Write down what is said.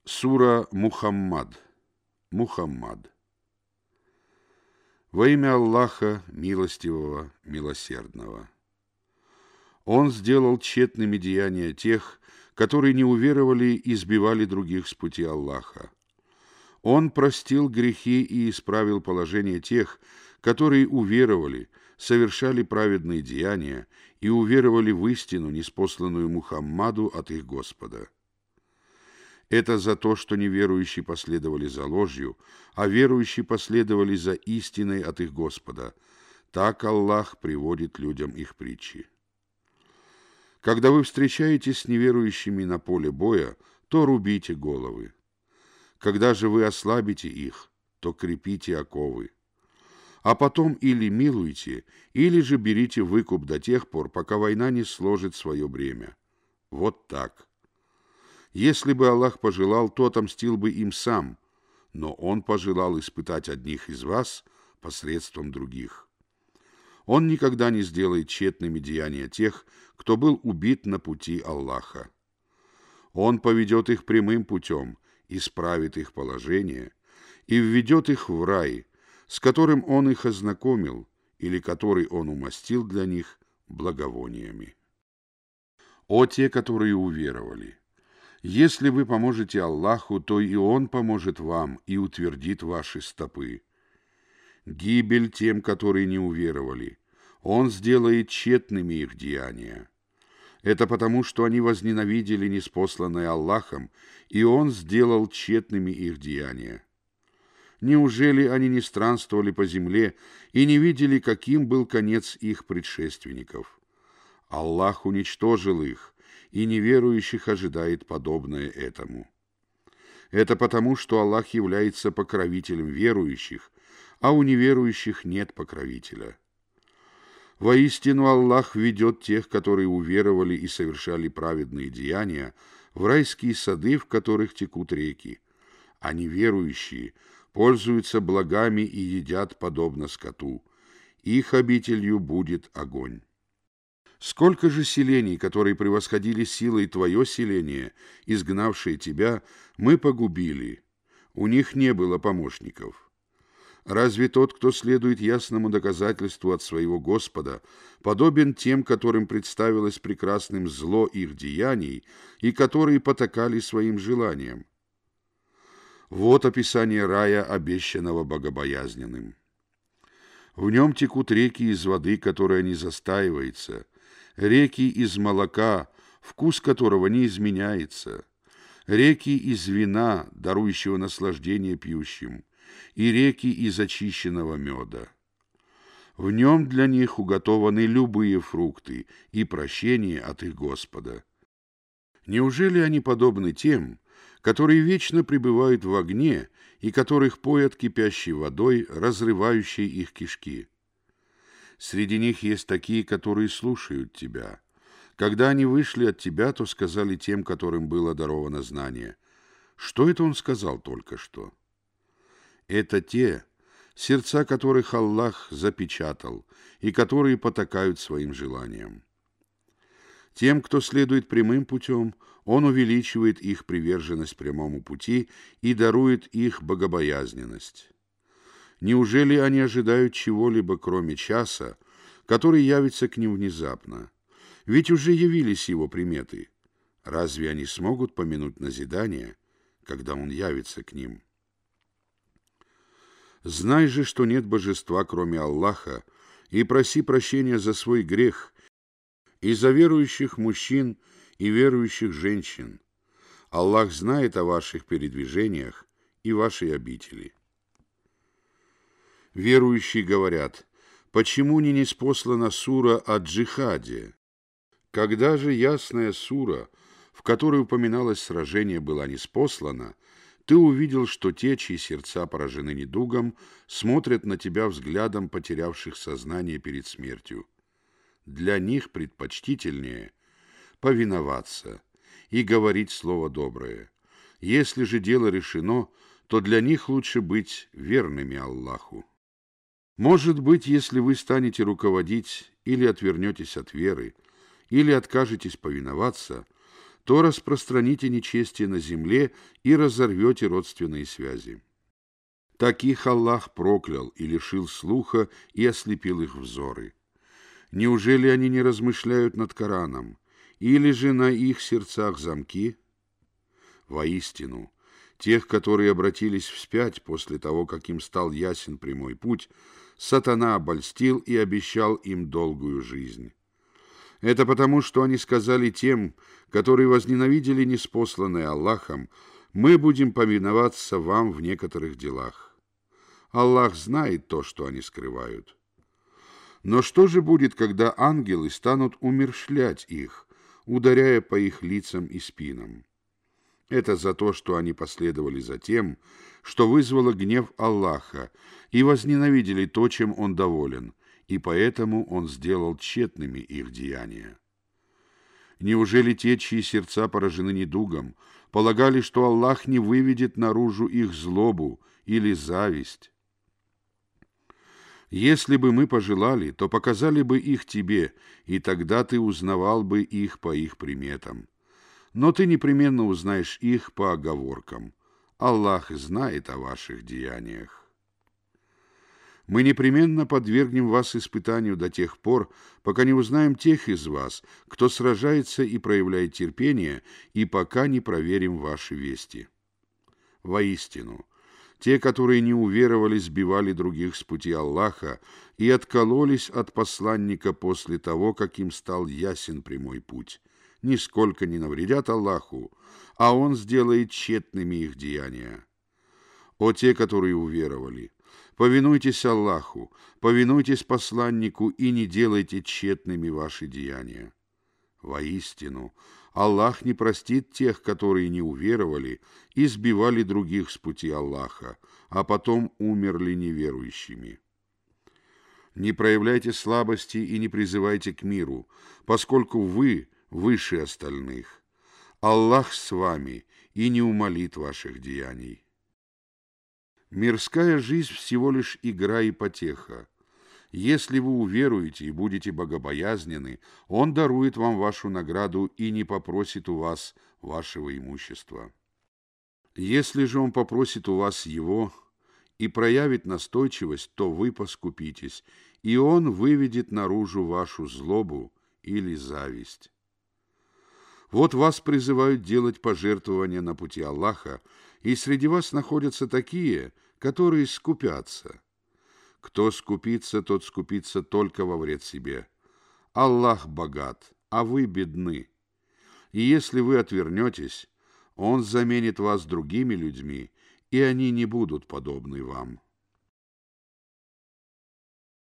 Сура Мухаммад. Мухаммад. Во имя Аллаха, милостивого, милосердного. Он сделал тщетными деяния тех, которые не уверовали и сбивали других с пути Аллаха. Он простил грехи и исправил положение тех, которые уверовали, совершали праведные деяния и уверовали в истину, ниспосланную Мухаммаду от их Господа. Это за то, что неверующие последовали за ложью, а верующие последовали за истиной от их Господа. Так Аллах приводит людям их притчи. Когда вы встречаетесь с неверующими на поле боя, то рубите головы. Когда же вы ослабите их, то крепите оковы. А потом или милуйте, или же берите выкуп до тех пор, пока война не сложит свое бремя. Вот так. Если бы Аллах пожелал, то отомстил бы им сам, но Он пожелал испытать одних из вас посредством других. Он никогда не сделает тщетными деяния тех, кто был убит на пути Аллаха. Он поведет их прямым путем, исправит их положение и введет их в рай, с которым Он их ознакомил или который Он умастил для них благовониями. О те, которые уверовали! Если вы поможете Аллаху, то и Он поможет вам и утвердит ваши стопы. Гибель тем, которые не уверовали. Он сделает тщетными их деяния. Это потому, что они возненавидели ниспосланное Аллахом, и Он сделал тщетными их деяния. Неужели они не странствовали по земле и не видели, каким был конец их предшественников? Аллах уничтожил их, и неверующих ожидает подобное этому. Это потому, что Аллах является покровителем верующих, а у неверующих нет покровителя. Воистину Аллах ведет тех, которые уверовали и совершали праведные деяния, в райские сады, в которых текут реки, а неверующие пользуются благами и едят подобно скоту. Их обителью будет огонь. Сколько же селений, которые превосходили силой твое селение, изгнавшие тебя, мы погубили. У них не было помощников. Разве тот, кто следует ясному доказательству от своего Господа, подобен тем, которым представилось прекрасным зло их деяний и которые потакали своим желаниям? Вот описание рая, обещанного богобоязненным. В нем текут реки из воды, которая не застаивается, реки из молока, вкус которого не изменяется, реки из вина, дарующего наслаждение пьющим, и реки из очищенного меда. В нем для них уготованы любые фрукты и прощение от их Господа. Неужели они подобны тем, которые вечно пребывают в огне и которых поят кипящей водой, разрывающей их кишки? Среди них есть такие, которые слушают тебя. Когда они вышли от тебя, то сказали тем, которым было даровано знание: что это он сказал только что? Это те, сердца которых Аллах запечатал и которые потакают своим желаниям. Тем, кто следует прямым путем, Он увеличивает их приверженность прямому пути и дарует их богобоязненность. Неужели они ожидают чего-либо, кроме часа, который явится к ним внезапно? Ведь уже явились его приметы. Разве они смогут помянуть назидание, когда он явится к ним? Знай же, что нет божества, кроме Аллаха, и проси прощения за свой грех, и за верующих мужчин и верующих женщин. Аллах знает о ваших передвижениях и вашей обители. Верующие говорят: почему не ниспослана сура о джихаде? Когда же ясная сура, в которой упоминалось сражение, была ниспослана, ты увидел, что те, чьи сердца поражены недугом, смотрят на тебя взглядом потерявших сознание перед смертью. Для них предпочтительнее повиноваться и говорить слово доброе. Если же дело решено, то для них лучше быть верными Аллаху. Может быть, если вы станете руководить или отвернетесь от веры, или откажетесь повиноваться, то распространите нечестие на земле и разорвете родственные связи. Таких Аллах проклял и лишил слуха и ослепил их взоры. Неужели они не размышляют над Кораном, или же на их сердцах замки? Воистину, тех, которые обратились вспять после того, как им стал ясен прямой путь, сатана обольстил и обещал им долгую жизнь. Это потому, что они сказали тем, которые возненавидели ниспосланное Аллахом: «Мы будем повиноваться вам в некоторых делах». Аллах знает то, что они скрывают. Но что же будет, когда ангелы станут умерщвлять их, ударяя по их лицам и спинам? Это за то, что они последовали за тем, что вызвало гнев Аллаха, и возненавидели то, чем Он доволен, и поэтому Он сделал тщетными их деяния. Неужели те, чьи сердца поражены недугом, полагали, что Аллах не выведет наружу их злобу или зависть? Если бы мы пожелали, то показали бы их тебе, и тогда ты узнавал бы их по их приметам. Но ты непременно узнаешь их по оговоркам. Аллах знает о ваших деяниях. Мы непременно подвергнем вас испытанию до тех пор, пока не узнаем тех из вас, кто сражается и проявляет терпение, и пока не проверим ваши вести. Воистину, те, которые не уверовали, сбивали других с пути Аллаха и откололись от посланника после того, как им стал ясен прямой путь, нисколько не навредят Аллаху, а Он сделает тщетными их деяния. О те, которые уверовали, повинуйтесь Аллаху, повинуйтесь посланнику и не делайте тщетными ваши деяния. Воистину, Аллах не простит тех, которые не уверовали и сбивали других с пути Аллаха, а потом умерли неверующими. Не проявляйте слабости и не призывайте к миру, поскольку вы выше остальных. Аллах с вами и не умалит ваших деяний. Мирская жизнь всего лишь игра и потеха. Если вы уверуете и будете богобоязнены, Он дарует вам вашу награду и не попросит у вас вашего имущества. Если же Он попросит у вас его и проявит настойчивость, то вы поскупитесь, и Он выведет наружу вашу злобу или зависть. Вот вас призывают делать пожертвования на пути Аллаха, и среди вас находятся такие, которые скупятся. Кто скупится, тот скупится только во вред себе. Аллах богат, а вы бедны. И если вы отвернетесь, Он заменит вас другими людьми, и они не будут подобны вам.